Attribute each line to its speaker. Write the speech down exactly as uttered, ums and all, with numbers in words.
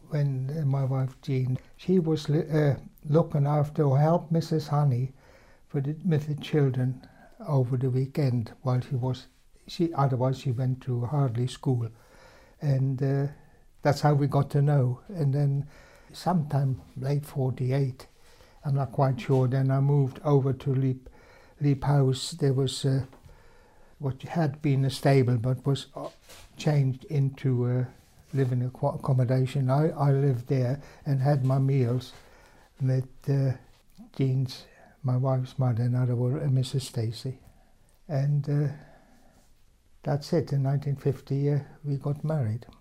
Speaker 1: when uh, my wife Jean, she was uh, looking after or helped Missus Honey for the, with the children over the weekend while she was, she otherwise she went to Hardley School. And uh, that's how we got to know. And then sometime late forty-eight, I'm not quite sure, then I moved over to Leap, Leap House. There was uh, what had been a stable but was changed into uh, living accommodation. I, I lived there and had my meals with uh, Jean's, my wife's mother, and other were uh, Missus Stacy. And uh, that's it. In nineteen fifty, uh, we got married.